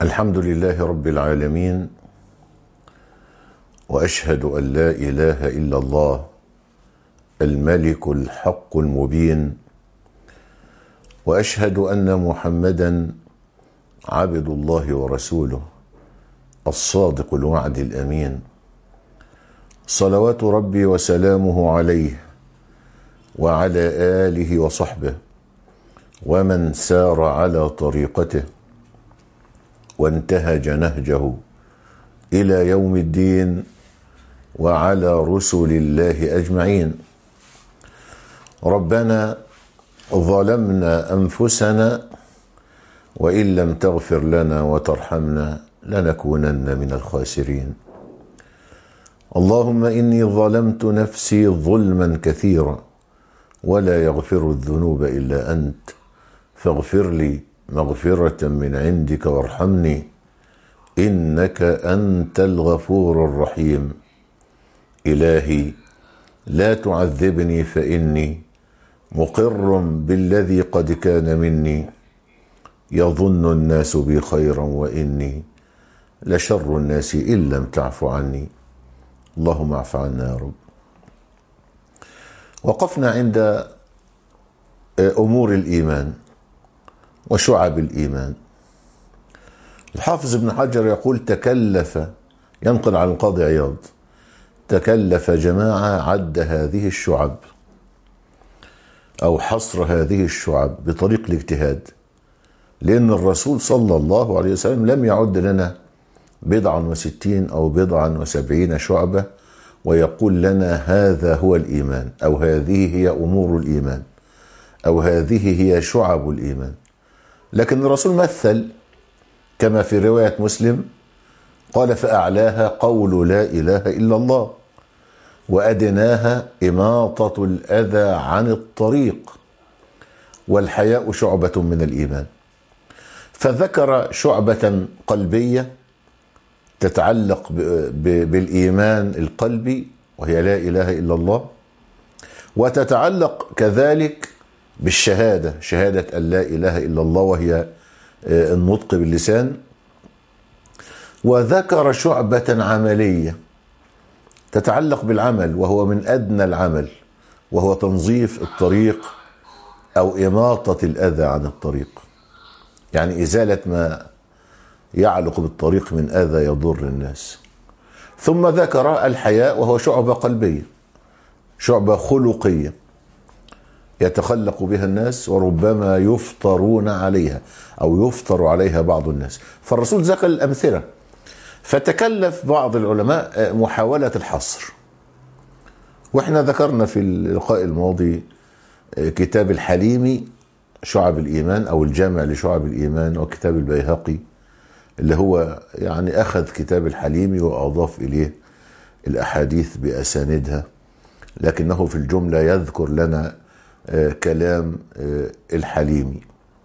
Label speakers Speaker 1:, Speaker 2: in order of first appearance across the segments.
Speaker 1: الحمد لله رب العالمين، وأشهد أن لا إله إلا الله الملك الحق المبين، وأشهد أن محمدا عبد الله ورسوله الصادق الوعد الأمين، صلوات ربي وسلامه عليه وعلى آله وصحبه ومن سار على طريقته وانتهج نهجه إلى يوم الدين، وعلى رسل الله أجمعين. ربنا ظلمنا أنفسنا وإن لم تغفر لنا وترحمنا لنكونن من الخاسرين. اللهم إني ظلمت نفسي ظلما كثيرا ولا يغفر الذنوب إلا أنت، فاغفر لي مغفرة من عندك وارحمني إنك أنت الغفور الرحيم. إلهي لا تعذبني فإني مقر بالذي قد كان مني، يظن الناس بي خيرا وإني لشر الناس إن لم تعف عني. اللهم اعف عنا يا رب. وقفنا عند أمور الإيمان وشعب الإيمان. الحافظ ابن حجر يقول تكلف، ينقل عن القاضي عياض، تكلف جماعة عد هذه الشعب أو حصر هذه الشعب بطريق الاجتهاد، لأن الرسول صلى الله عليه وسلم لم يعد لنا 60 أو 70 شعبة ويقول لنا هذا هو الإيمان، أو هذه هي أمور الإيمان، أو هذه هي شعب الإيمان. لكن الرسول مثل كما في رواية مسلم قال فأعلاها قول لا إله إلا الله، وأدناها إماطة الأذى عن الطريق، والحياء شعبة من الإيمان. فذكر شعبة قلبية تتعلق بالإيمان القلبي وهي لا إله إلا الله، وتتعلق كذلك بالشهادة، شهادة أن لا إله إلا الله وهي النطق باللسان. وذكر شعبة عملية تتعلق بالعمل وهو من أدنى العمل، وهو تنظيف الطريق أو إماطة الأذى عن الطريق، يعني إزالة ما يعلق بالطريق من أذى يضر الناس. ثم ذكر الحياء وهو شعبة قلبية، شعبة خلقية يتخلق بها الناس وربما يفطرون عليها أو يفطر عليها بعض الناس. فالرسول ذكر الأمثلة، فتكلف بعض العلماء محاولة الحصر. وإحنا ذكرنا في اللقاء الماضي كتاب الحليمي شعب الإيمان أو الجامع لشعب الإيمان، وكتاب البيهقي اللي هو يعني أخذ كتاب الحليمي وأضاف إليه الأحاديث بأساندها، لكنه في الجملة يذكر لنا كلام الحليمي.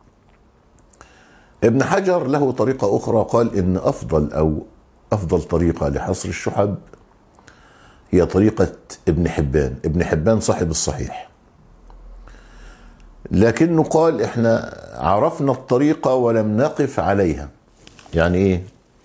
Speaker 1: ابن حجر له طريقة أخرى، قال إن أفضل طريقة لحصر الشحب هي طريقة ابن حبان. ابن حبان صاحب الصحيح، لكنه قال إحنا عرفنا الطريقة ولم نقف عليها. يعني إيه؟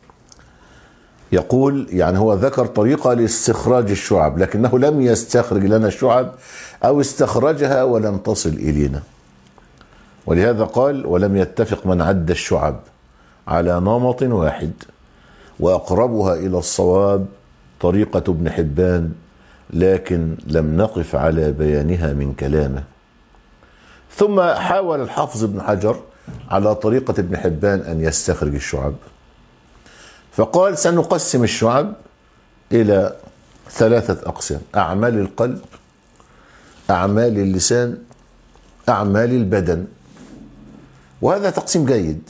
Speaker 1: يقول يعني هو ذكر طريقة لاستخراج الشعب لكنه لم يستخرج لنا الشعب، أو استخرجها ولم تصل إلينا. ولهذا قال ولم يتفق من عد الشعب على نمط واحد، وأقربها إلى الصواب طريقة ابن حبان، لكن لم نقف على بيانها من كلامه. ثم حاول الحافظ ابن حجر على طريقة ابن حبان أن يستخرج الشعب، فقال سنقسم الشعب إلى 3 أقسام: أعمال القلب، أعمال اللسان، أعمال البدن. وهذا تقسيم جيد.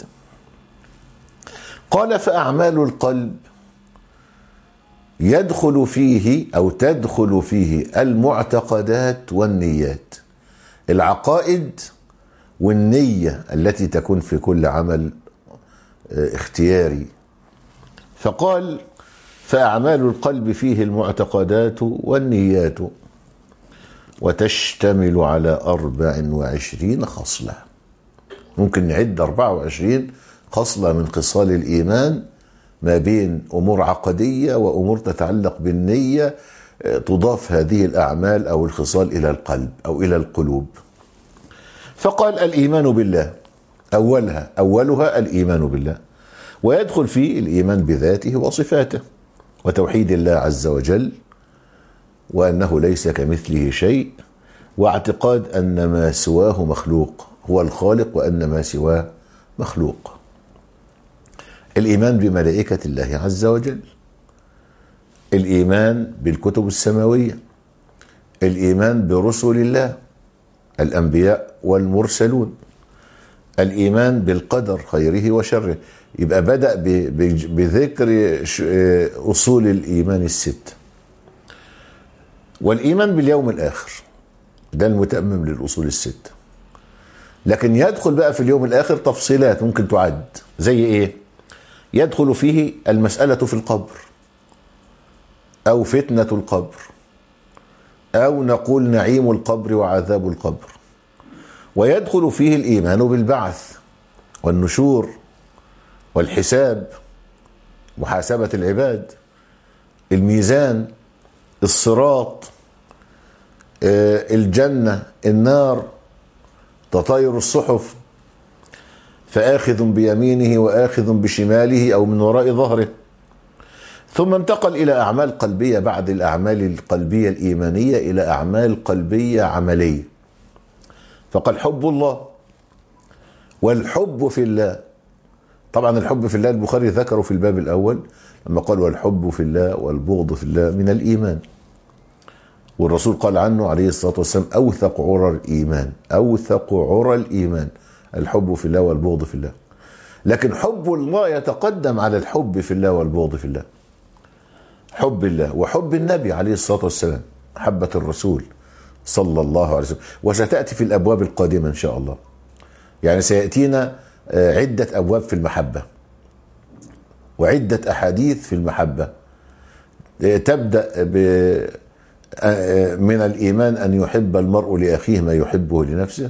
Speaker 1: قال فأعمال القلب يدخل فيه أو تدخل فيه المعتقدات والنيات، العقائد والنية التي تكون في كل عمل اختياري. فقال فأعمال القلب فيه المعتقدات والنيات، وتشتمل على 24 خصلة. ممكن نعد 24 خصلة من خصال الإيمان ما بين أمور عقدية وأمور تتعلق بالنية، تضاف هذه الأعمال أو الخصال إلى القلب أو إلى القلوب. فقال الإيمان بالله، أولها الإيمان بالله، ويدخل فيه الإيمان بذاته وصفاته وتوحيد الله عز وجل، وأنه ليس كمثله شيء، واعتقاد أن ما سواه مخلوق، هو الخالق وأن ما سواه مخلوق. الإيمان بملائكة الله عز وجل، الإيمان بالكتب السماوية، الإيمان برسل الله الأنبياء والمرسلون، الإيمان بالقدر خيره وشره. يبقى بدأ بذكر أصول الإيمان الست. والإيمان باليوم الآخر ده المتمم للأصول الست. لكن يدخل بقى في اليوم الآخر تفصيلات ممكن تعد، زي إيه؟ يدخل فيه المسألة في القبر، أو فتنة القبر، أو نقول نعيم القبر وعذاب القبر. ويدخل فيه الإيمان بالبعث والنشور والحساب، محاسبة العباد، الميزان، الصراط، الجنة، النار، تطاير الصحف، فآخذ بيمينه وآخذ بشماله أو من وراء ظهره. ثم انتقل إلى أعمال قلبية بعد الأعمال القلبية الإيمانية إلى أعمال قلبية عملية. فقال حب الله والحب في الله. طبعا الحب في الله البخاري ذكره في الباب الأول لما قال والحب في الله والبغض في الله من الإيمان، والرسول قال عنه عليه الصلاة والسلام أوثق عرى الإيمان، أوثق عرى الإيمان الحب في الله والبغض في الله. لكن حب الله يتقدم على الحب في الله والبغض في الله. حب الله وحب النبي عليه الصلاة والسلام، محبة الرسول صلى الله عليه وسلم، وستأتي في الأبواب القادمة إن شاء الله. يعني سيأتينا عدة أبواب في المحبة وعدة أحاديث في المحبة. تبدأ من الإيمان أن يحب المرء لأخيه ما يحبه لنفسه.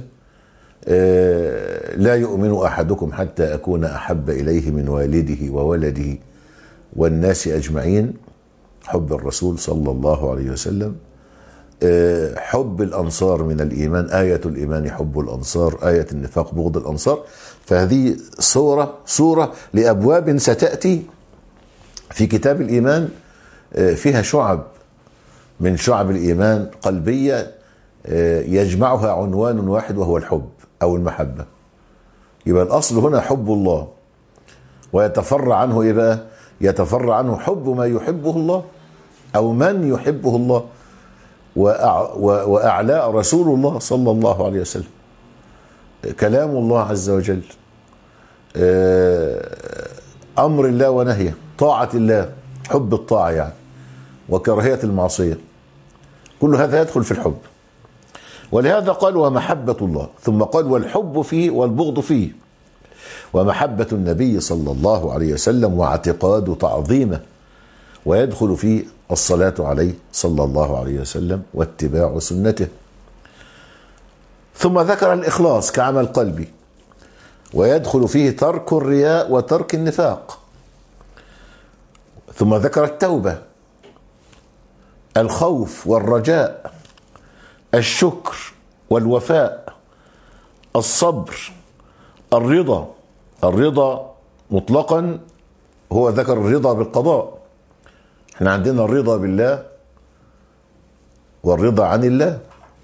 Speaker 1: لا يؤمن أحدكم حتى أكون أحب إليه من والده وولده والناس أجمعين. حب الرسول صلى الله عليه وسلم. حب الأنصار من الإيمان، آية الإيمان حب الأنصار، آية النفاق بغض الأنصار. فهذه صورة لأبواب ستأتي في كتاب الإيمان فيها شعب من شعب الإيمان قلبية يجمعها عنوان واحد وهو الحب أو المحبة. يبقى الأصل هنا حب الله، ويتفرع عنه إيه بقى؟ يتفرع عنه حب ما يحبه الله أو من يحبه الله، وأعلاء رسول الله صلى الله عليه وسلم، كلام الله عز وجل، أمر الله ونهيه، طاعة الله، حب الطاعة يعني، وكراهية المعصية. كل هذا يدخل في الحب. ولهذا قال ومحبة الله، ثم قال والحب فيه والبغض فيه، ومحبة النبي صلى الله عليه وسلم واعتقاد تعظيمه، ويدخل فيه الصلاة عليه صلى الله عليه وسلم واتباع سنته. ثم ذكر الإخلاص كعمل قلبي، ويدخل فيه ترك الرياء وترك النفاق. ثم ذكر التوبة، الخوف والرجاء، الشكر والوفاء، الصبر، الرضا مطلقا. هو ذكر الرضا بالقضاء، احنا عندنا الرضا بالله والرضا عن الله.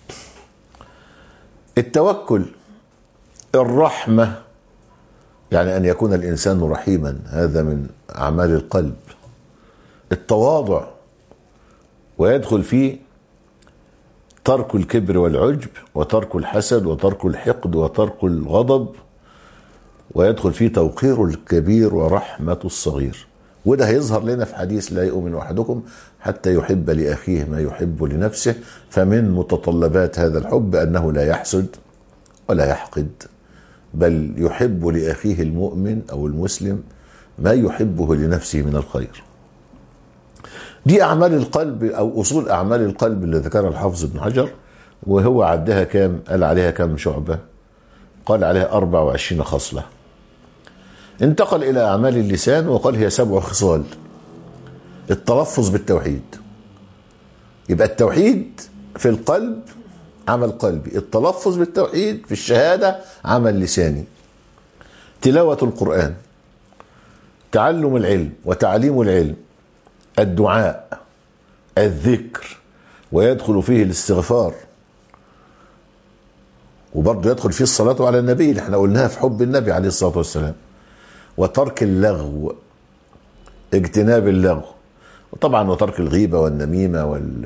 Speaker 1: التوكل، الرحمة، يعني أن يكون الإنسان رحيما، هذا من أعمال القلب. التواضع، ويدخل فيه ترك الكبر والعجب، وترك الحسد، وترك الحقد، وترك الغضب، ويدخل فيه توقير الكبير ورحمة الصغير. وده هيظهر لنا في حديث لا يؤمن أحدكم حتى يحب لأخيه ما يحب لنفسه. فمن متطلبات هذا الحب أنه لا يحسد ولا يحقد، بل يحب لأخيه المؤمن أو المسلم ما يحبه لنفسه من الخير. دي أعمال القلب أو أصول أعمال القلب اللي ذكرها الحافظ ابن حجر. وهو عدها كام؟ قال عليها كام شعبة؟ قال عليها 24 خصلة. انتقل إلى أعمال اللسان وقال هي 7 خصال. التلفظ بالتوحيد، يبقى التوحيد في القلب عمل قلبي، التلفظ بالتوحيد في الشهادة عمل لساني. تلاوة القرآن، تعلم العلم وتعليم العلم، الدعاء، الذكر، ويدخل فيه الاستغفار، وبرضه يدخل فيه الصلاة على النبي اللي احنا قلناها في حب النبي عليه الصلاة والسلام، وترك اللغو، اجتناب اللغو، وطبعا وترك الغيبة والنميمة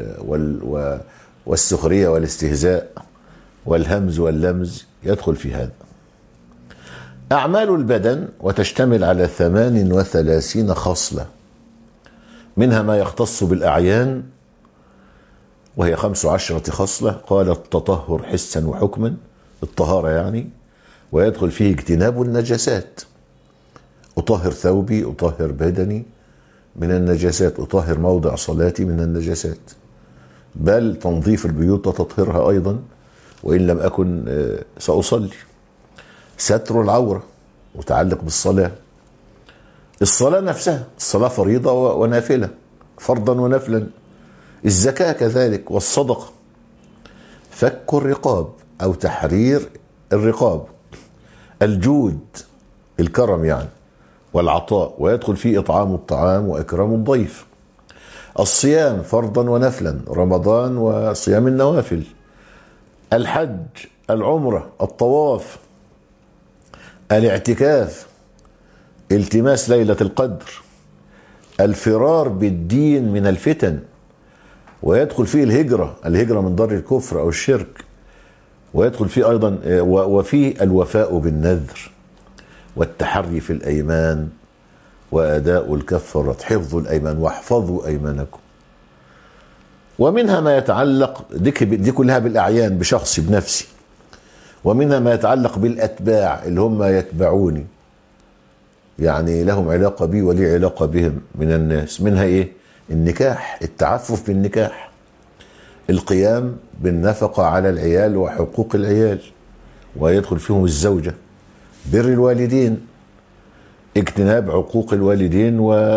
Speaker 1: والسخرية والاستهزاء والهمز واللمز يدخل في هذا. أعمال البدن وتشتمل على 38 خصلة، منها ما يختص بالأعيان وهي 15 خصلة. قال التطهر حسا وحكما، الطهارة يعني، ويدخل فيه اجتناب النجاسات، أطهر ثوبي، أطهر بدني من النجاسات، أطهر موضع صلاتي من النجاسات، بل تنظيف البيوت وتطهيرها أيضا وإن لم أكن سأصلي. ستر العورة متعلق بالصلاة، الصلاة نفسها، الصلاة فريضة ونافلة، فرضا ونفلا، الزكاة كذلك، والصدقة، فك الرقاب أو تحرير الرقاب، الجود الكرم يعني، والعطاء، ويدخل فيه إطعام الطعام وإكرام الضيف، الصيام فرضا ونفلا، رمضان وصيام النوافل، الحج، العمرة، الطواف، الاعتكاف، التماس ليلة القدر، الفرار بالدين من الفتن، ويدخل فيه الهجرة من دار الكفر أو الشرك، ويدخل فيه أيضا وفيه الوفاء بالنذر، والتحري في الأيمان، وأداء الكفارة، حفظ الأيمان، واحفظوا أيمانكم. ومنها ما يتعلق دي كلها بالأعيان، بشخصي بنفسي. ومنها ما يتعلق بالأتباع اللي هم يتبعوني، يعني لهم علاقة بي ولي علاقة بهم من الناس. منها إيه؟ النكاح، التعفف بالنكاح، القيام بالنفقة على العيال وحقوق العيال، ويدخل فيهم الزوجة، بر الوالدين، اجتناب عقوق الوالدين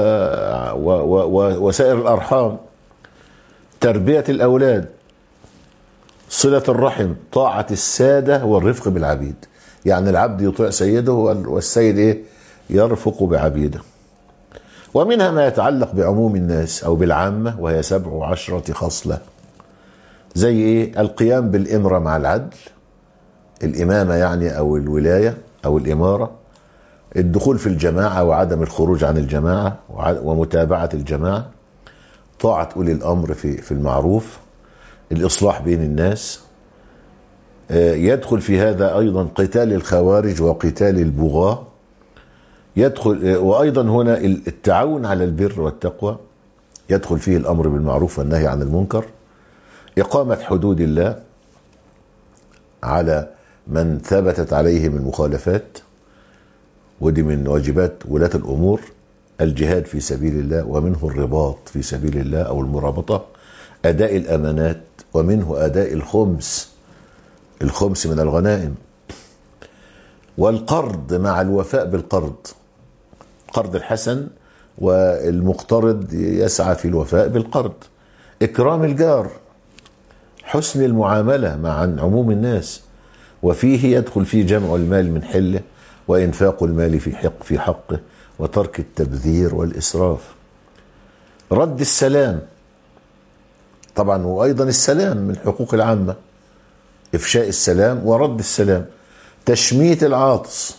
Speaker 1: وسائر الأرحام، تربية الأولاد، صلة الرحم، طاعة السادة والرفق بالعبيد، يعني العبد يطيع سيده والسيد إيه؟ يرفق بعبيده. ومنها ما يتعلق بعموم الناس أو بالعامة، وهي 17 خصلة، زي إيه؟ القيام بالإمرة مع العدل، الإمامة يعني أو الولاية أو الإمارة، الدخول في الجماعة وعدم الخروج عن الجماعة ومتابعة الجماعة، طاعة أولي الأمر في المعروف، الإصلاح بين الناس. يدخل في هذا أيضا قتال الخوارج وقتال البغاة، يدخل وأيضا هنا التعاون على البر والتقوى، يدخل فيه الأمر بالمعروف والنهي عن المنكر، إقامة حدود الله على من ثبتت عليهم المخالفات، ودي من واجبات ولاة الأمور، الجهاد في سبيل الله، ومنه الرباط في سبيل الله أو المرابطة، أداء الأمانات، ومنه أداء الخمس من الغنائم، والقرض مع الوفاء بالقرض، قرض الحسن، والمقترض يسعى في الوفاء بالقرض، إكرام الجار، حسن المعاملة مع عموم الناس، وفيه يدخل فيه جمع المال من حله، وإنفاق المال في حقه، وترك التبذير والإسراف، رد السلام طبعا، وأيضا السلام من حقوق العامة، إفشاء السلام ورد السلام، تشميت العاطس،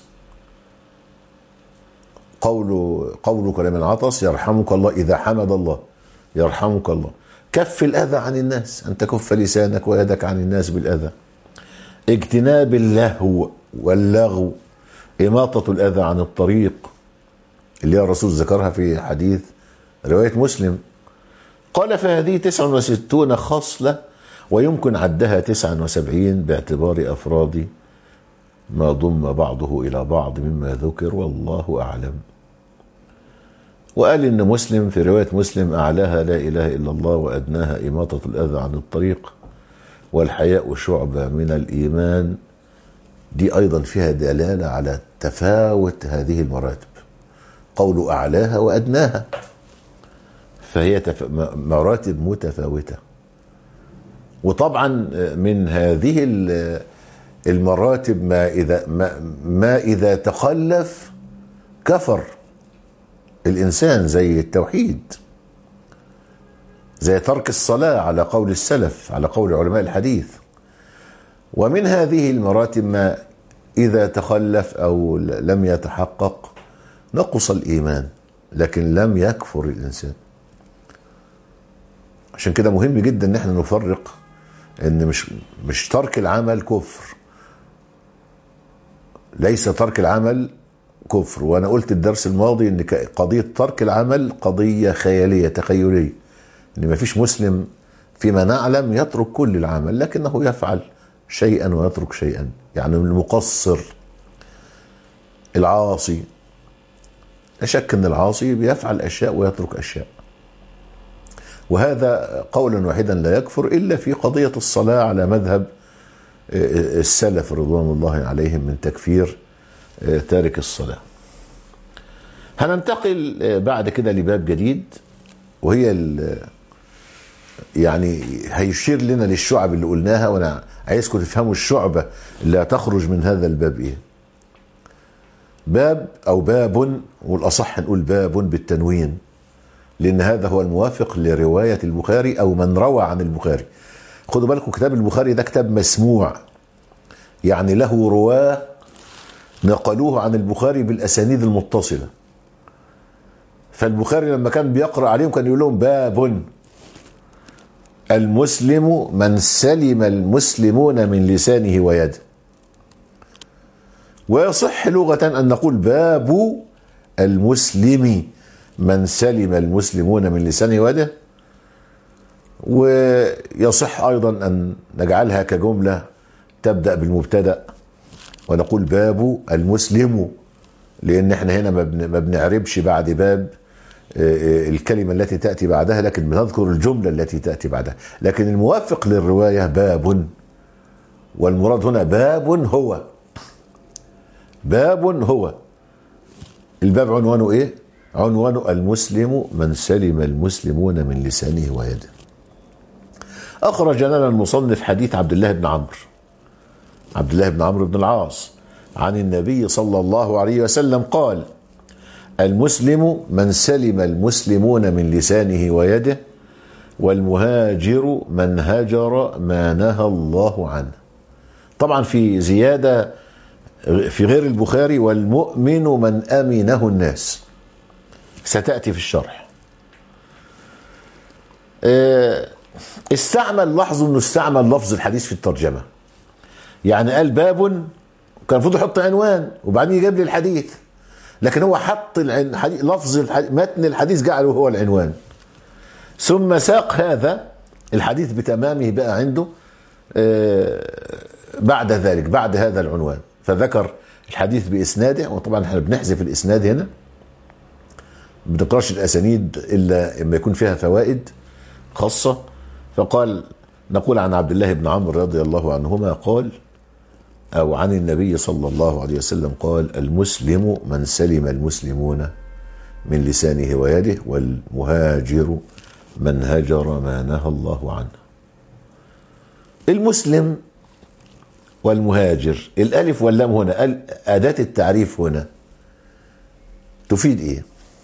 Speaker 1: قولك لمن عطس يرحمك الله، إذا حمد الله يرحمك الله، كف الأذى عن الناس، أن تكف لسانك ويدك عن الناس بالأذى، اجتناب اللهو واللغو، إماطة الأذى عن الطريق، اللي الرسول ذكرها في حديث رواية مسلم. قال فهذه 69 خصلة، ويمكن عدها 79 باعتبار أفراد ما ضم بعضه إلى بعض مما ذكر، والله أعلم. وقال إن مسلم في رواية مسلم أعلاها لا إله إلا الله، وأدناها إماطة الأذى عن الطريق، والحياء شعبة من الإيمان، دي أيضا فيها دلالة على تفاوت هذه المراتب، قول أعلاها وأدناها، فهي مراتب متفاوتة. وطبعا من هذه المراتب ما إذا تخلف كفر الإنسان، زي التوحيد، زي ترك الصلاة على قول السلف، على قول علماء الحديث. ومن هذه المراتب ما إذا تخلف أو لم يتحقق نقص الإيمان، لكن لم يكفر الإنسان. عشان كده مهم جدا ان احنا نفرق ان مش ترك العمل كفر، ليس ترك العمل كفر. وانا قلت الدرس الماضي ان قضية ترك العمل قضية خيالية تخيلية، ان مفيش مسلم فيما نعلم يترك كل العمل، لكنه يفعل شيئا ويترك شيئا. يعني المقصر العاصي، لا شك ان العاصي بيفعل اشياء ويترك اشياء، وهذا قولا واحدا لا يكفر إلا في قضية الصلاة على مذهب السلف رضوان الله عليهم من تكفير تارك الصلاة. هننتقل بعد كده لباب جديد، وهي يعني هيشير لنا للشعب اللي قلناها، وانا عايزكم تفهموا الشعبة اللي هتخرج من هذا الباب ايه. باب او باب، والاصح نقول باب بالتنوين، لأن هذا هو الموافق لرواية البخاري أو من روى عن البخاري. خدوا بالكم كتاب البخاري ده كتاب مسموع، يعني له رواه نقلوه عن البخاري بالأسانيد المتصلة. فالبخاري لما كان بيقرأ عليهم كان يقول لهم باب المسلم من سلم المسلمون من لسانه ويده. ويصح لغة أن نقول باب المسلم من سلم المسلمون من لسانه ويده. ويصح أيضا أن نجعلها كجملة تبدأ بالمبتدأ ونقول باب المسلم، لأن احنا هنا ما بنعربش بعد باب الكلمة التي تأتي بعدها، لكن بنذكر الجملة التي تأتي بعدها. لكن الموافق للرواية باب، والمراد هنا باب هو، باب هو. الباب عنوانه ايه؟ عنوان المسلم من سلم المسلمون من لسانه ويده. أخرج لنا المصنف حديث عبد الله بن عمرو بن العاص عن النبي صلى الله عليه وسلم قال: المسلم من سلم المسلمون من لسانه ويده، والمهاجر من هجر ما نهى الله عنه. طبعا في زيادة في غير البخاري: والمؤمن من أمنه الناس، ستأتي في الشرح. لاحظوا انه استعمل لفظ الحديث في الترجمة، يعني قال باب، كان المفروض يحط عنوان وبعدين يجيب لي الحديث، لكن هو حط لفظ متن الحديث جعله هو العنوان، ثم ساق هذا الحديث بتمامه بقى عنده بعد ذلك، بعد هذا العنوان، فذكر الحديث بإسناده. وطبعا احنا بنحذف الإسناد هنا، بنقراش الأسانيد إلا إما يكون فيها فوائد خاصة. فقال: نقول عن عبد الله بن عمرو رضي الله عنهما قال، أو عن النبي صلى الله عليه وسلم قال: المسلم من سلم المسلمون من لسانه ويده، والمهاجر من هجر ما نهى الله عنه. المسلم والمهاجر، الألف واللام هنا أداة التعريف هنا تفيد إيه؟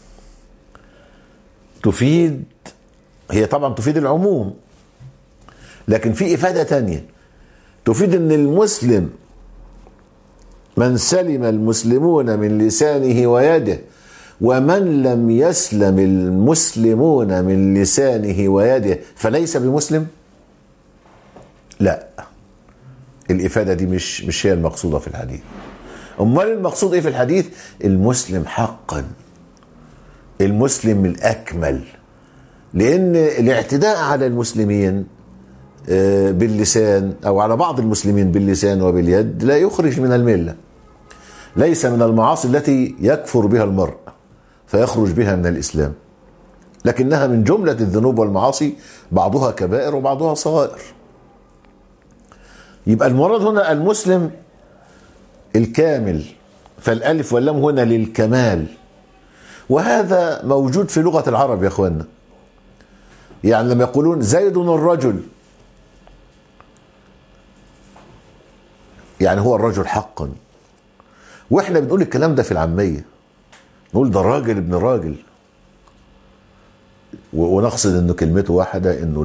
Speaker 1: هي طبعا تفيد العموم، لكن في إفادة تانية تفيد ان المسلم من سلم المسلمون من لسانه ويده، ومن لم يسلم المسلمون من لسانه ويده فليس بمسلم. لا، الإفادة دي مش هي المقصودة في الحديث. أمال المقصود إيه في الحديث؟ المسلم حقا، المسلم الأكمل، لأن الاعتداء على المسلمين باللسان أو على بعض المسلمين باللسان وباليد لا يخرج من الملة، ليس من المعاصي التي يكفر بها المرء فيخرج بها من الإسلام، لكنها من جملة الذنوب والمعاصي، بعضها كبائر وبعضها صغائر. يبقى المراد هنا المسلم الكامل، فالألف واللام هنا للكمال، وهذا موجود في لغة العرب يا أخوانا. يعني لما يقولون زيد الرجل، يعني هو الرجل حقا، واحنا بنقول الكلام ده في العامية، نقول ده راجل ابن راجل، ونقصد انه كلمته واحدة، انه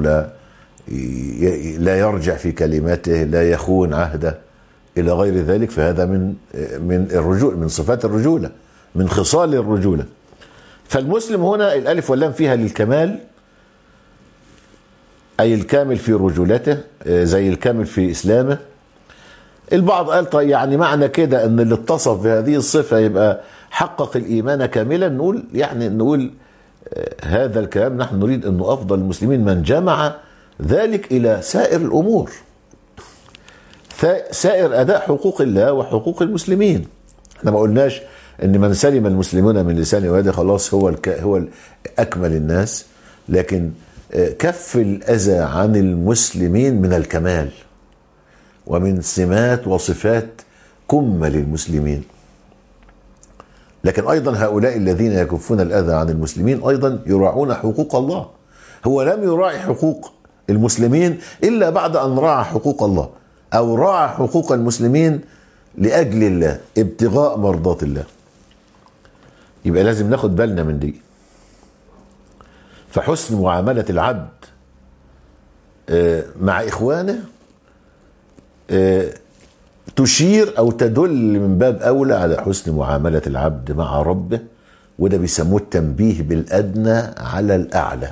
Speaker 1: لا يرجع في كلماته، لا يخون عهده الى غير ذلك. فهذا من الرجول، من صفات الرجولة، من خصال الرجولة. فالمسلم هنا الالف واللام فيها للكمال، اي الكامل في رجولته، زي الكامل في اسلامه. البعض قال طيب يعني معنى كده ان اللي اتصف بهذه الصفة يبقى حقق الايمان كاملا. نقول هذا الكلام نحن نريد انه افضل المسلمين من جمع ذلك الى سائر الامور، سائر اداء حقوق الله وحقوق المسلمين. احنا ما قلناش ان من سلم المسلمون من لسانه ويده خلاص هو اكمل الناس، لكن كف الاذى عن المسلمين من الكمال ومن سمات وصفات كمل المسلمين. لكن ايضا هؤلاء الذين يكفون الاذى عن المسلمين ايضا يراعون حقوق الله. هو لم يراعي حقوق المسلمين الا بعد ان راعى حقوق الله، او راعى حقوق المسلمين لاجل الله، ابتغاء مرضات الله. يبقى لازم ناخد بالنا من دي. فحسن معاملة العبد مع اخوانه تشير او تدل من باب اولى على حسن معاملة العبد مع ربه، وده بيسموه التنبيه بالادنى على الاعلى.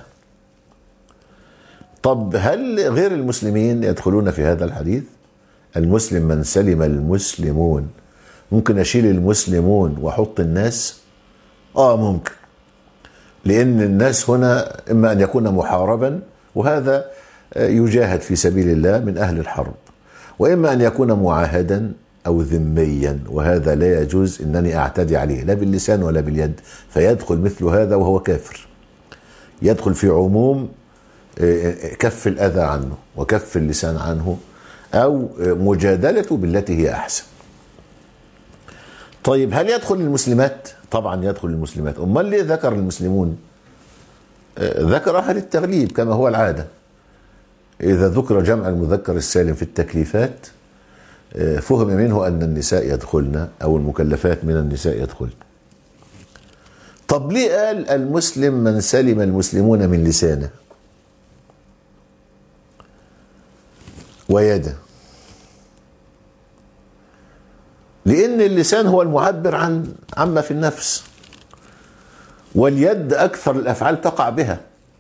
Speaker 1: طب هل غير المسلمين يدخلون في هذا الحديث؟ المسلم من سلم المسلمون. ممكن اشيل المسلمون واحط الناس؟ ممكن، لان الناس هنا اما ان يكون محاربا، وهذا يجاهد في سبيل الله من اهل الحرب، واما ان يكون معاهدا او ذميا، وهذا لا يجوز انني اعتدي عليه لا باللسان ولا باليد، فيدخل مثل هذا وهو كافر، يدخل في عموم كف الاذى عنه وكف اللسان عنه، او مجادلته بالتي هي احسن. طيب هل يدخل المسلمات؟ طبعا يدخل المسلمات. امال ليه ذكر المسلمون؟ ذكرها للتغليب كما هو العاده. اذا ذكر جمع المذكر السالم في التكليفات فهم منه ان النساء يدخلن، او المكلفات من النساء يدخلن. طب ليه قال المسلم من سلم المسلمون من لسانه ويده؟ لأن اللسان هو المعبر عما في النفس، واليد أكثر الأفعال تقع بها.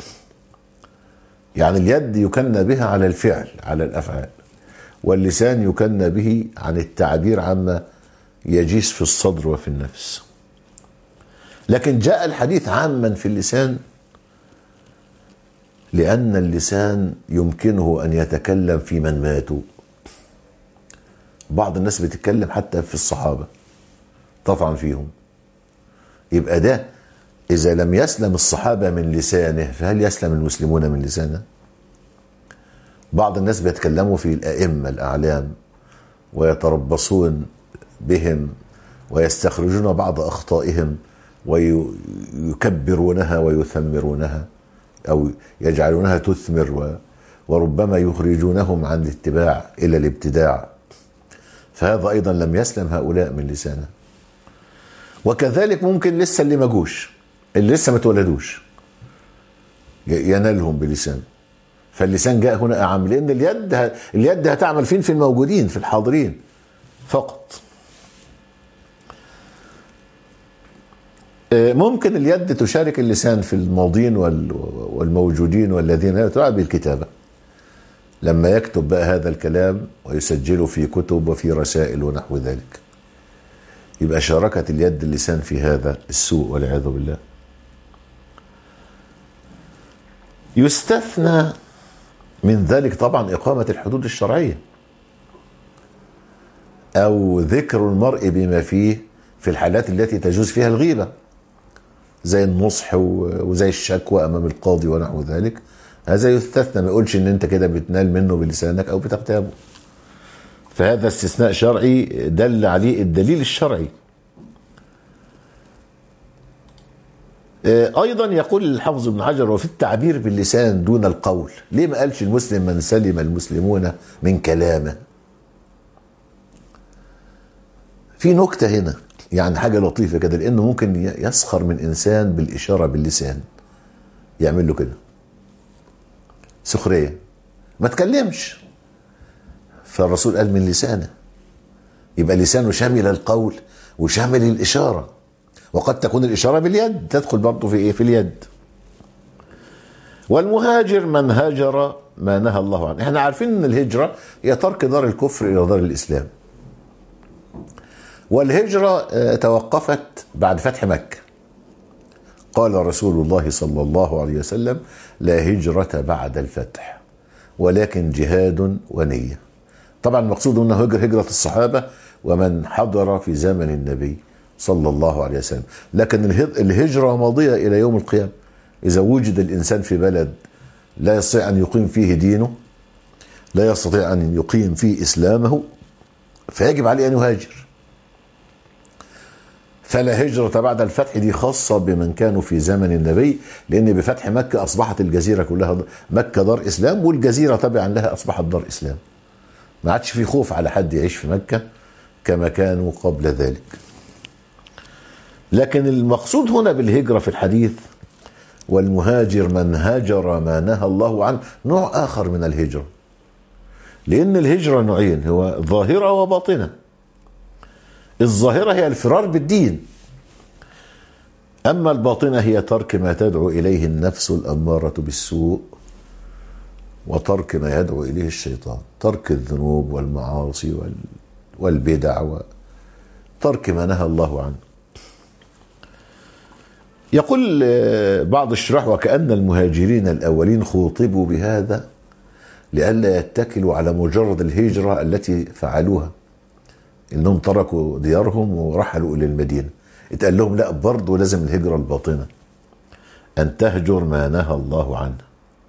Speaker 1: يعني اليد يكنى بها على الفعل، على الأفعال، واللسان يكنى به عن التعبير عما يجيس في الصدر وفي النفس. لكن جاء الحديث عاما في اللسان لأن اللسان يمكنه أن يتكلم في من ماتوا. بعض الناس بتتكلم حتى في الصحابة طبعا فيهم. يبقى ده إذا لم يسلم الصحابة من لسانه، فهل يسلم المسلمون من لسانه؟ بعض الناس بيتكلموا في الأئمة الأعلام ويتربصون بهم ويستخرجون بعض أخطائهم ويكبرونها ويثمرونها، أو يجعلونها تثمر، وربما يخرجونهم عن الاتباع إلى الابتداع. فهذا أيضا لم يسلم هؤلاء من لسانه. وكذلك ممكن لسه اللي ما جوش، اللي لسه ما اتولدوش، ينالهم بلسان. فاللسان جاء هنا أعم، لأن اليد هتعمل فين؟ في الموجودين، في الحاضرين فقط. ممكن اليد تشارك اللسان في الماضين والموجودين والذين يتبعوا بالكتابة، لما يكتب بقى هذا الكلام ويسجله في كتب وفي رسائل ونحو ذلك، يبقى شاركت اليد اللسان في هذا السوء والعياذ بالله. يستثنى من ذلك طبعا إقامة الحدود الشرعية، أو ذكر المرء بما فيه في الحالات التي تجوز فيها الغيبة، زي النصح وزي الشكوى أمام القاضي ونحو ذلك. هذا يستثنى، ما يقولش إن أنت كده بتنال منه بلسانك أو بتغتابه. فهذا استثناء شرعي دل عليه الدليل الشرعي. أيضا يقول الحافظ ابن حجر: وفي التعبير باللسان دون القول. ليه ما قالش المسلم من سلم المسلمون من كلامه؟ في نكتة هنا، يعني حاجة لطيفة كده، لأنه ممكن يسخر من إنسان بالإشارة باللسان، يعمل له كده سخرية، ما تكلمش، فالرسول قال من لسانه، يبقى لسانه شامل القول وشامل الإشارة، وقد تكون الإشارة باليد، تدخل برضه في إيه؟ في اليد. والمهاجر من هاجر ما نهى الله عنه. احنا عارفين ان الهجرة هي ترك دار الكفر إلى دار الإسلام، والهجرة توقفت بعد فتح مكة. قال رسول الله صلى الله عليه وسلم: لا هجرة بعد الفتح ولكن جهاد ونية. طبعا المقصود انه هجرة الصحابة ومن حضر في زمن النبي صلى الله عليه وسلم، لكن الهجرة ماضية إلى يوم القيامة. إذا وجد الإنسان في بلد لا يستطيع أن يقيم فيه دينه، لا يستطيع أن يقيم فيه إسلامه، فيجب عليه أن يهاجر. فلا هجرة بعد الفتح دي خاصة بمن كانوا في زمن النبي، لأن بفتح مكة أصبحت الجزيرة كلها مكة دار إسلام، والجزيرة تبعا لها أصبحت دار إسلام. ما عادش في خوف على حد يعيش في مكة كما كانوا قبل ذلك. لكن المقصود هنا بالهجرة في الحديث: والمهاجر من هاجر ما نهى الله عنه، نوع آخر من الهجرة، لأن الهجرة نوعين: هو ظاهرة وباطنة. الظاهرة هي الفرار بالدين، أما الباطنة هي ترك ما تدعو إليه النفس الأمارة بالسوء، وترك ما يدعو إليه الشيطان، ترك الذنوب والمعاصي والبدع، وترك ما نهى الله عنه. يقول بعض الشراح: وكأن المهاجرين الأولين خوطبوا بهذا لئلا يتكلوا على مجرد الهجرة التي فعلوها، إنهم تركوا ديارهم ورحلوا إلى المدينة. اتقال لهم: لا، برضه لازم الهجرة الباطنة، أن تهجر ما نهى الله عنه.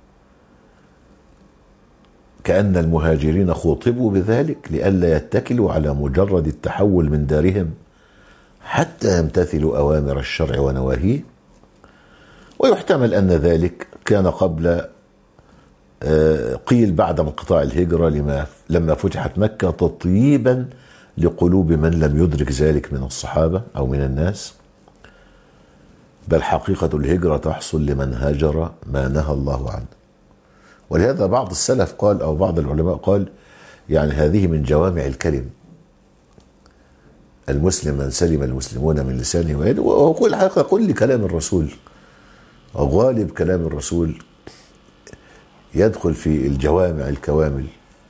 Speaker 1: كأن المهاجرين خوطبوا بذلك لئلا يتكلوا على مجرد التحول من دارهم حتى يمتثلوا أوامر الشرع ونواهيه. ويحتمل أن ذلك كان قبل، قيل بعد انقطاع الهجرة لما فتحت مكة تطييبا لقلوب من لم يدرك ذلك من الصحابة أو من الناس، بل حقيقة الهجرة تحصل لمن هاجر ما نهى الله عنه. ولهذا بعض السلف قال، أو بعض العلماء قال، يعني هذه من جوامع الكلم: المسلم من سلم المسلمون من لسانه ويده. وكل حقيقة كل كلام الرسول، غالب كلام الرسول يدخل في الجوامع الكوامل.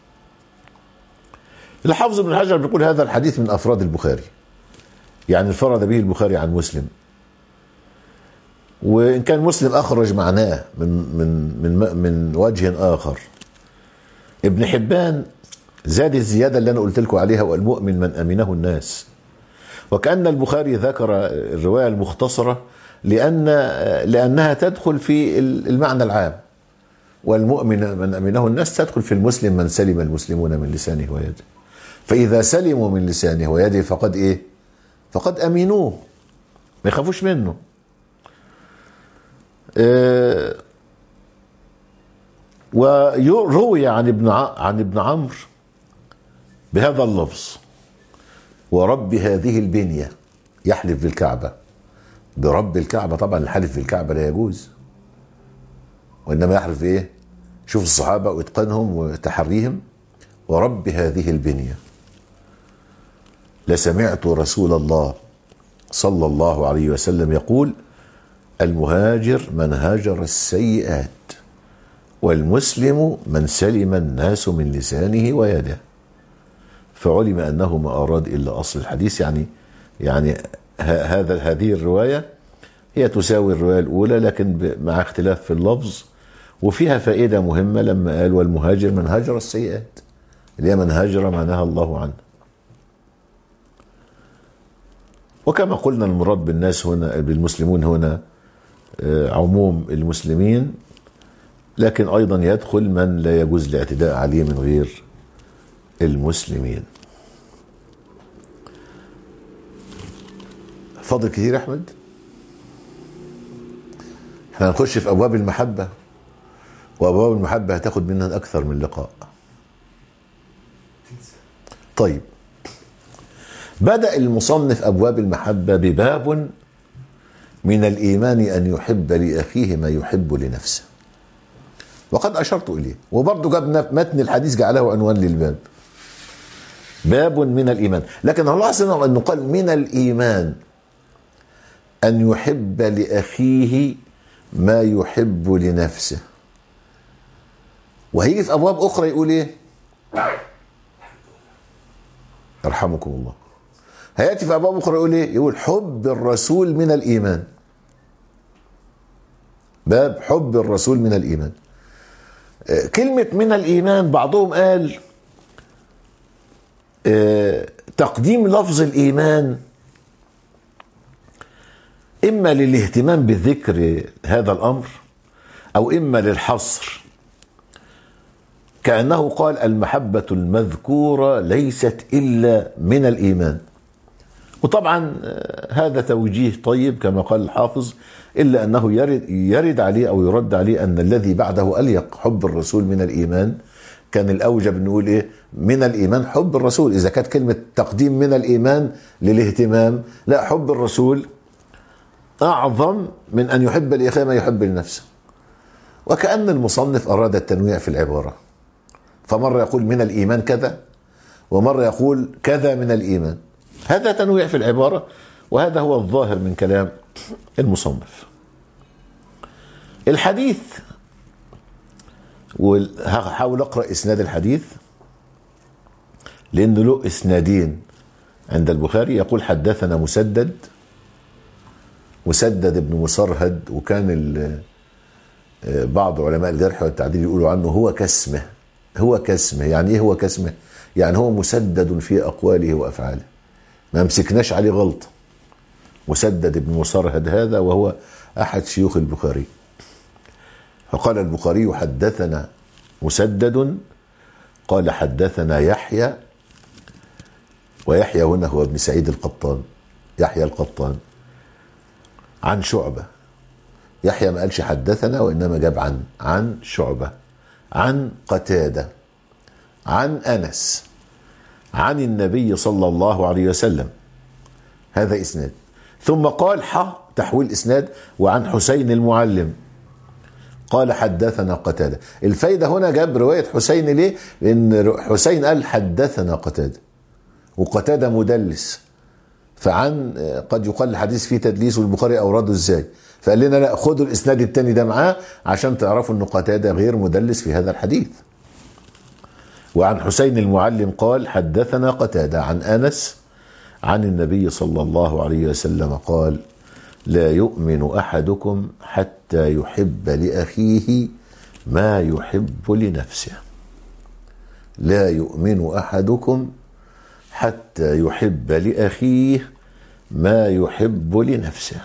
Speaker 1: الحافظ ابن حجر بيقول: هذا الحديث من أفراد البخاري، يعني انفرد به البخاري عن مسلم، وإن كان مسلم أخرج معناه من وجه آخر. ابن حبان زاد الزيادة اللي أنا قلت لكم عليها: والمؤمن من أمنه الناس. وكأن البخاري ذكر الرواية المختصرة لأنها تدخل في المعنى العام، والمؤمن من أمنه الناس تدخل في المسلم من سلم المسلمون من لسانه ويده. فإذا سلموا من لسانه ويده فقد إيه؟ فقد أمنوه، ما يخافوش منه. وروي عن ابن عمرو بهذا اللفظ: ورب هذه البنية، يحلف بالكعبة، برب الكعبة. طبعا الحلف بالكعبة لا يجوز، وإنما يحلف إيه؟ شوف الصحابة وإتقانهم وتحريهم: ورب هذه البنية لسمعت رسول الله صلى الله عليه وسلم يقول: المهاجر من هاجر السيئات، والمسلم من سلم الناس من لسانه ويده. فعلم أنه ما أراد إلا أصل الحديث، يعني هذه الرواية هي تساوي الرواية الأولى، لكن مع اختلاف في اللفظ، وفيها فائدة مهمة لما قال: والمهاجر من هاجر السيئات، اللي هي من هاجر ما نهى الله عنه. وكما قلنا المراد بالناس هنا، بالمسلمون هنا، عموم المسلمين، لكن أيضا يدخل من لا يجوز الاعتداء عليه من غير المسلمين. فاضل كتير يا أحمد؟ احنا هنخش في أبواب المحبة، وأبواب المحبة هتاخد منها أكثر من لقاء. طيب، بدأ المصنف أبواب المحبة بباب من الإيمان أن يحب لأخيه ما يحب لنفسه، وقد أشرت إليه، وبرضه جاب متن الحديث جعله عنوان للباب، باب من الإيمان. لكن الله سبحانه أنه قال من الإيمان أن يحب لأخيه ما يحب لنفسه، وهيجي في أبواب أخرى يقول إيه؟ يرحمكم الله. هيأتي في أبواب أخرى يقول إيه؟ يقول حب الرسول من الإيمان، باب حب الرسول من الإيمان. كلمة من الإيمان بعضهم قال تقديم لفظ الإيمان إما للاهتمام بذكر هذا الأمر أو إما للحصر، كأنه قال المحبة المذكورة ليست إلا من الإيمان. وطبعا هذا توجيه طيب كما قال الحافظ، إلا أنه يرد عليه أو يرد عليه أن الذي بعده أليق، حب الرسول من الإيمان. كان الأوجب نقول إيه؟ من الإيمان حب الرسول، إذا كانت كلمة تقديم من الإيمان للاهتمام، لا، حب الرسول أعظم من أن يحب لأخيه ما يحب لنفسه. وكأن المصنف أراد التنويع في العبارة، فمرة يقول من الإيمان كذا، ومرة يقول كذا من الإيمان. هذا تنويع في العبارة، وهذا هو الظاهر من كلام المصنف. الحديث، وهحاول أقرأ إسناد الحديث لأنه له إسنادين عند البخاري. يقول حدثنا مسدد بن مسرهد، وكان بعض علماء الجرح والتعديل يقولوا عنه هو كاسمه. يعني ايه هو كاسمه؟ يعني هو مسدد في أقواله وأفعاله، ما مسكناش عليه غلطة. مسدد بن مسرهد هذا، وهو أحد شيوخ البخاري. فقال البخاري حدثنا مسدد، قال حدثنا يحيى، ويحيى هنا هو ابن سعيد القطان، يحيى القطان، عن شعبة. يحيى ما قالش حدثنا، وإنما جاب عن شعبة، عن قتادة، عن أنس، عن النبي صلى الله عليه وسلم. هذا إسناد. ثم قال تحويل إسناد، وعن حسين المعلم قال حدثنا قتادة. الفايدة هنا جاب رواية حسين ليه؟ لأن حسين قال حدثنا قتادة، وقتادة مدلس، فعن قد يقال الحديث فيه تدليس، والبخاري أورده إزاي؟ فقال لنا لا، خدوا الإسناد التاني ده معاه عشان تعرفوا أن قتادة غير مدلس في هذا الحديث. وعن حسين المعلم قال حدثنا قتادة عن أنس عن النبي صلى الله عليه وسلم قال لا يؤمن أحدكم حتى يحب لأخيه ما يحب لنفسه. لا يؤمن أحدكم حتى يحب لأخيه ما يحب لنفسه.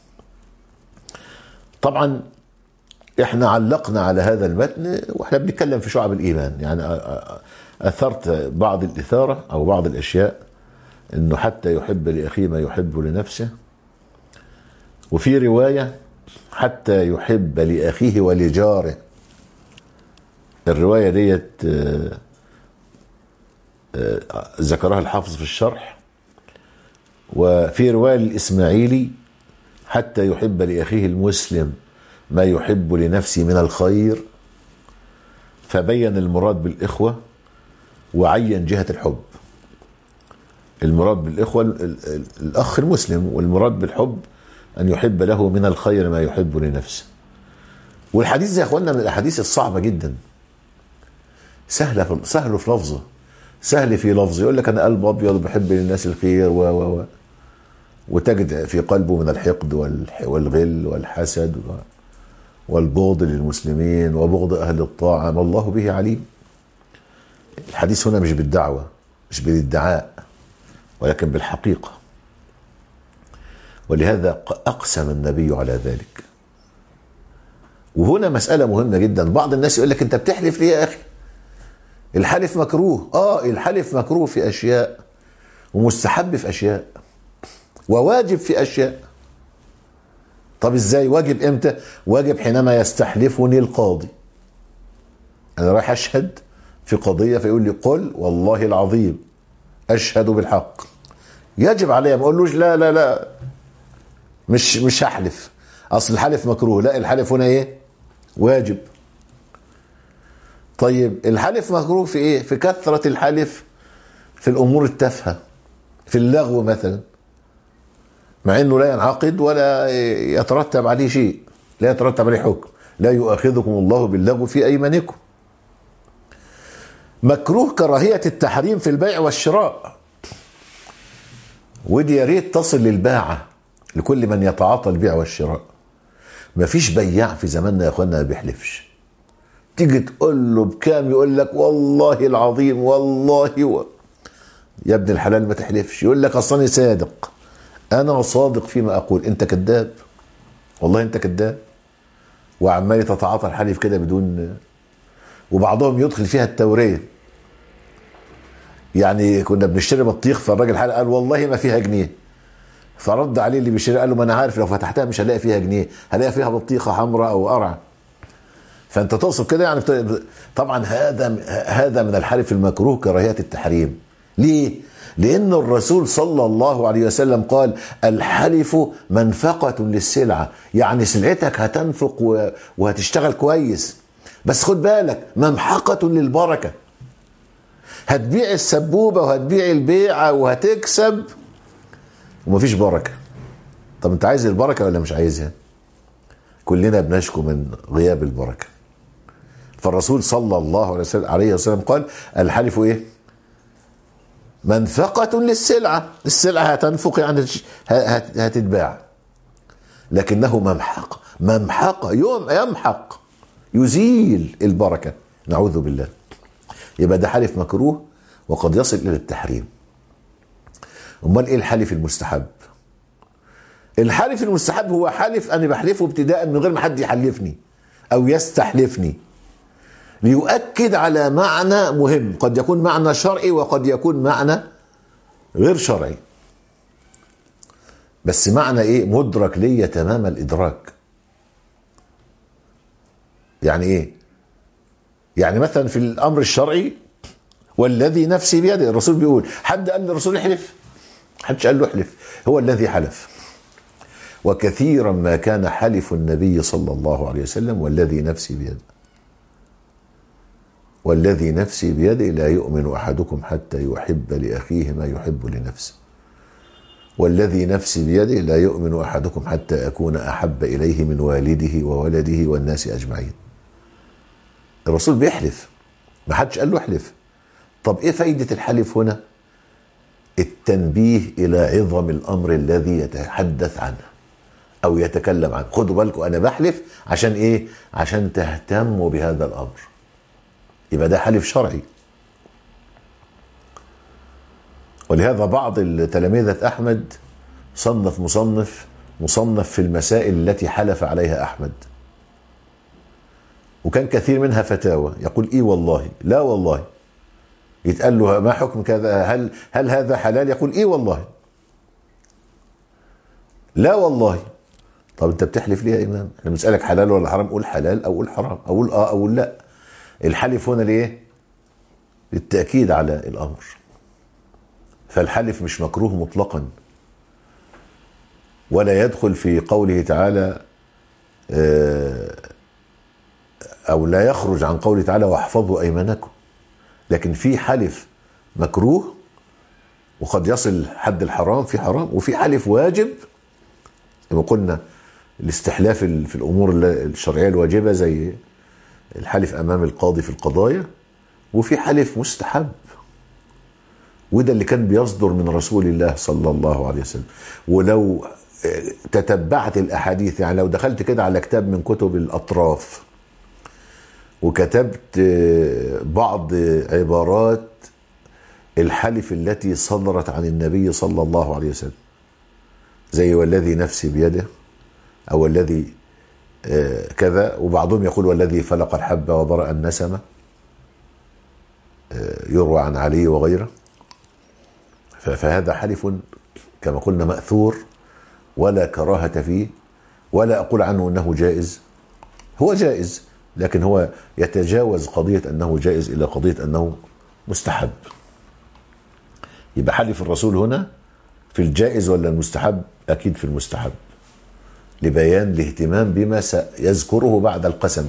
Speaker 1: طبعا احنا علقنا على هذا المتن واحنا بنتكلم في شعب الإيمان، يعني أثرت بعض الإثارة أو بعض الأشياء، إنه حتى يحب لأخيه ما يحب لنفسه. وفي رواية حتى يحب لأخيه ولجاره. الرواية ديت ذكرها الحافظ في الشرح. وفي رواية الإسماعيلي حتى يحب لأخيه المسلم ما يحب لنفسه من الخير، فبين المراد بالإخوة وعين جهة الحب. المراد بالإخوة الأخ المسلم، والمراد بالحب أن يحب له من الخير ما يحب لنفسه. والحديث يا أخوانا من الأحاديث الصعبة جدا، سهل في لفظه، سهل في لفظه. يقول لك أنا قلب أبيض بحب للناس الخير وتجد في قلبه من الحقد والغل والحسد والبغض للمسلمين وبغض أهل الطاعة، ما الله به عليم. الحديث هنا مش بالدعوة، مش بالادعاء، ولكن بالحقيقة. ولهذا أقسم النبي على ذلك. وهنا مسألة مهمة جدا. بعض الناس يقول لك أنت بتحلف ليه يا أخي؟ الحلف مكروه، الحلف مكروه في اشياء، ومستحب في اشياء، وواجب في اشياء. طب ازاي واجب؟ امتى واجب؟ حينما يستحلفني القاضي، انا رايح اشهد في قضيه فيقول لي قل والله العظيم اشهد بالحق، يجب علي ما اقولوش لا لا لا مش هحلف، اصل الحلف مكروه. لا، الحلف هنا ايه؟ واجب. طيب الحلف مكروه في ايه؟ في كثرة الحلف في الامور التافهة، في اللغو مثلا، مع انه لا ينعقد ولا يترتب عليه شيء، لا يترتب عليه حكم، لا يؤاخذكم الله باللغو في ايمانكم. مكروه كراهية التحريم في البيع والشراء، ودي يا ريت تصل للباعة، لكل من يتعاطى البيع والشراء. مفيش بياع في زماننا يا اخوانا ما بيحلفش. تيجي تقول له بكام يقول لك والله العظيم والله يا ابن الحلال ما تحلفش. يقول لك اصلني صادق، انا صادق فيما اقول. انت كذاب، والله انت كذاب. وعمال تتعاطى الحلف كده بدون. وبعضهم يدخل فيها التوريه. يعني كنا بنشتري بطيخ، فالراجل قال والله ما فيها جنيه، فرد عليه اللي بيشتري قال له ما انا عارف لو فتحتها مش هلاقي فيها جنيه، هلاقي فيها بطيخه حمراء او قرع. فانت تقصد كده يعني. طبعا هذا من الحلف المكروه كراهية التحريم. ليه؟ لأن الرسول صلى الله عليه وسلم قال الحلف منفقة للسلعة، يعني سلعتك هتنفق وهتشتغل كويس، بس خد بالك ممحقة للبركة. هتبيع السبوبة وهتبيع البيعة وهتكسب ومفيش بركة. طب انت عايز البركة ولا مش عايزها؟ كلنا بنشكو من غياب البركة. فالرسول صلى الله عليه وسلم قال الحلف ايه؟ منفقة للسلعة. السلعة هتنفق يعني هتتباع، لكنه ممحقة يمحق، يزيل البركة، نعوذ بالله. يبقى ده حلف مكروه وقد يصل إلى التحريم. امال ايه الحلف المستحب؟ الحلف المستحب هو حلف انا بحلفه ابتداء من غير ما حد يحلفني او يستحلفني، ليؤكد على معنى مهم، قد يكون معنى شرعي وقد يكون معنى غير شرعي، بس معنى ايه؟ مدرك لي تمام الادراك. يعني ايه؟ يعني مثلا في الامر الشرعي والذي نفسي بيده، الرسول بيقول، حد قال للرسول احلف؟ حدش قال له احلف، هو الذي حلف. وكثيرا ما كان حلف النبي صلى الله عليه وسلم والذي نفسي بيده، والذي نفسي بيده لا يؤمن أحدكم حتى يحب لأخيه ما يحب لنفسه، والذي نفسي بيده لا يؤمن أحدكم حتى أكون أحب إليه من والده وولده والناس أجمعين. الرسول بيحلف، ما حدش قال له احلف. طب ايه فايدة الحلف هنا؟ التنبيه إلى عظم الأمر الذي يتحدث عنه أو يتكلم عنه. خدوا بالكم أنا بحلف عشان إيه؟ عشان تهتموا بهذا الأمر. يبقى ده حلف شرعي. ولهذا بعض تلاميذة أحمد مصنف في المسائل التي حلف عليها أحمد، وكان كثير منها فتاوى، يقول إيه والله، لا والله. يتقال له ما حكم كذا، هل هذا حلال؟ يقول إيه والله، لا والله. طب أنت بتحلف ليه يا إمام؟ احنا بنسألك حلال ولا حرام، قول حلال أو قول حرام، أو قول أو قول لا. الحلف هنا ليه؟ للتأكيد على الأمر. فالحلف مش مكروه مطلقا، ولا يدخل في قوله تعالى أو لا يخرج عن قوله تعالى واحفظوا أيمانكم. لكن في حلف مكروه وقد يصل حد الحرام، في حرام، وفي حلف واجب كما قلنا الاستحلاف في الأمور الشرعية الواجبة زي الحلف أمام القاضي في القضايا، وفي حلف مستحب، وده اللي كان بيصدر من رسول الله صلى الله عليه وسلم. ولو تتبعت الأحاديث، يعني لو دخلت كده على كتاب من كتب الأطراف وكتبت بعض عبارات الحلف التي صدرت عن النبي صلى الله عليه وسلم، زي والذي نفسي بيده، أو الذي كذا، وبعضهم يقول والذي فلق الحبة وبرأ النسمة، يروى عن علي وغيره، فهذا حلف كما قلنا مأثور ولا كراهة فيه، ولا أقول عنه أنه جائز، هو جائز، لكن هو يتجاوز قضية أنه جائز إلى قضية أنه مستحب. يبقى حلف الرسول هنا في الجائز ولا المستحب؟ أكيد في المستحب، لبيان الاهتمام بما سيذكره بعد القسم.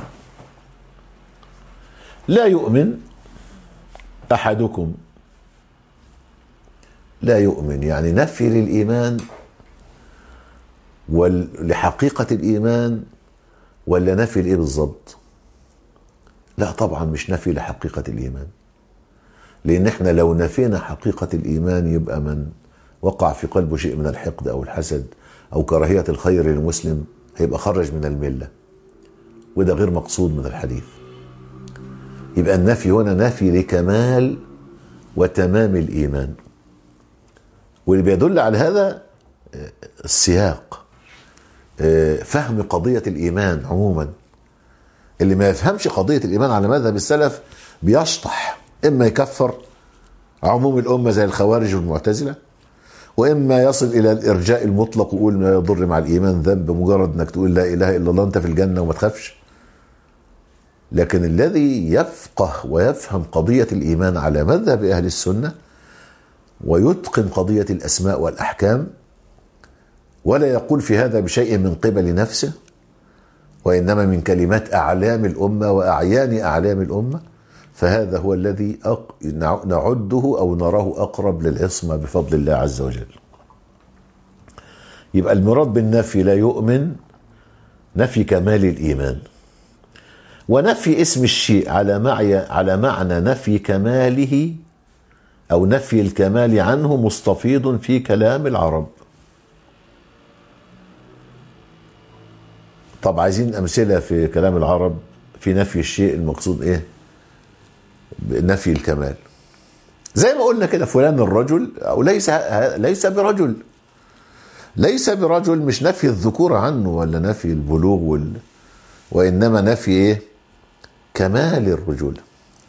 Speaker 1: لا يؤمن أحدكم، لا يؤمن يعني نفي للإيمان ولحقيقة الإيمان، ولا نفي لإيه بالظبط؟ لا طبعا مش نفي لحقيقة الإيمان، لأن احنا لو نفينا حقيقة الإيمان يبقى من وقع في قلبه شيء من الحقد أو الحسد أو كراهية الخير للمسلم هيبقى خرج من الملة، وده غير مقصود من الحديث. يبقى النفي هنا نفي لكمال وتمام الإيمان، واللي بيدل على هذا السياق، فهم قضية الإيمان عموما. اللي ما يفهمش قضية الإيمان على مذهب السلف بيشطح، إما يكفر عموم الأمة زي الخوارج والمعتزلة، وإما يصل إلى الإرجاء المطلق ويقول ما يضر مع الإيمان ذنب، مجرد أنك تقول لا إله إلا الله أنت في الجنة وما تخافش. لكن الذي يفقه ويفهم قضية الإيمان على مذهب أهل السنة ويتقن قضية الأسماء والأحكام، ولا يقول في هذا بشيء من قبل نفسه، وإنما من كلمات أعلام الأمة وأعيان أعلام الأمة، فهذا هو الذي نعده أو نراه أقرب للعصمة بفضل الله عز وجل. يبقى المراد بالنفي لا يؤمن نفي كمال الإيمان، ونفي اسم الشيء على معنى نفي كماله أو نفي الكمال عنه مستفيض في كلام العرب. طب عايزين أمثلة في كلام العرب في نفي الشيء المقصود إيه؟ نفي الكمال. زي ما قلنا كده فلان الرجل أو ليس برجل، ليس برجل مش نفي الذكورة عنه ولا نفي البلوغ وإنما نفي إيه؟ كمال الرجولة.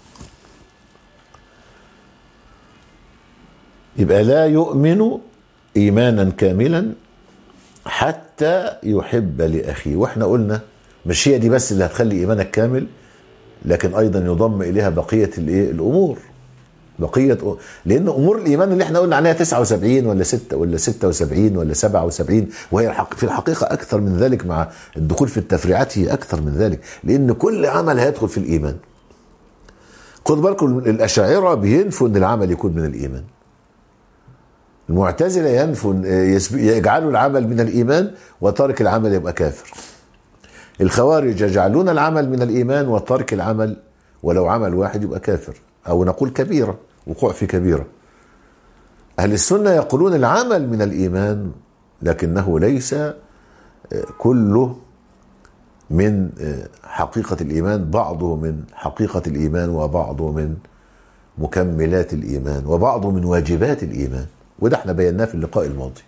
Speaker 1: يبقى لا يؤمن إيمانا كاملا حتى يحب لأخيه. واحنا قلنا مش هي دي بس اللي هتخلي إيمانك كامل، لكن أيضا يضم إليها بقية الأمور، لأن أمور الإيمان اللي احنا قلنا عليها 79 ولا 6 ولا 76 ولا 77، وهي في الحقيقة أكثر من ذلك، مع الدخول في التفريعات هي أكثر من ذلك، لأن كل عمل هيدخل في الإيمان. خد بالكم الأشاعرة بينفوا أن العمل يكون من الإيمان، المعتزلة ينفوا يجعلوا العمل من الإيمان وترك العمل يبقى كافر. الخوارج يجعلون العمل من الإيمان وترك العمل ولو عمل واحد يبقى كافر، أو نقول كبيرة، وقوع في كبيرة. أهل السنة يقولون العمل من الإيمان، لكنه ليس كله من حقيقة الإيمان، بعضه من حقيقة الإيمان وبعضه من مكملات الإيمان وبعضه من واجبات الإيمان، وده احنا بيناه في اللقاء الماضي.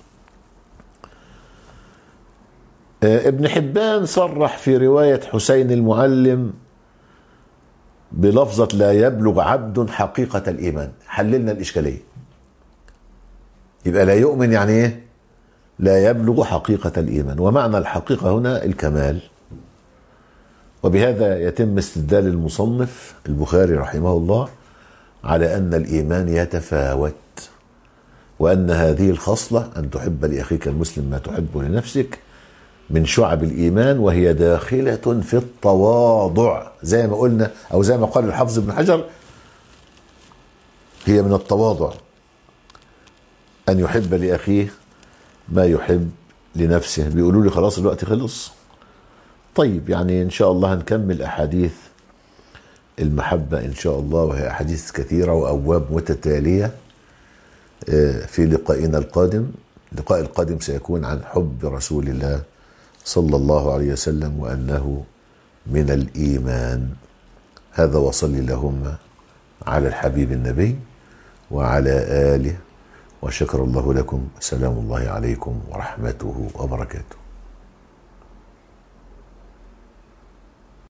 Speaker 1: ابن حبان صرح في رواية حسين المعلم بلفظة لا يبلغ عبد حقيقة الإيمان، حللنا الإشكالية. يبقى لا يؤمن يعني إيه؟ لا يبلغ حقيقة الإيمان، ومعنى الحقيقة هنا الكمال. وبهذا يتم استدلال المصنف البخاري رحمه الله على أن الإيمان يتفاوت، وأن هذه الخصلة أن تحب لأخيك المسلم ما تحب لنفسك من شعب الإيمان، وهي داخلة في التواضع زي ما قلنا، أو زي ما قال الحافظ ابن حجر، هي من التواضع أن يحب لأخيه ما يحب لنفسه. بيقولوا لي خلاص الوقت خلص. طيب يعني إن شاء الله هنكمل أحاديث المحبة إن شاء الله، وهي أحاديث كثيرة وأبواب متتالية في لقائنا القادم. اللقاء القادم سيكون عن حب رسول الله صلى الله عليه وسلم وأنه من الإيمان. هذا وصل اللهم على الحبيب النبي وعلى آله، وشكر الله لكم. سلام الله عليكم ورحمته وبركاته.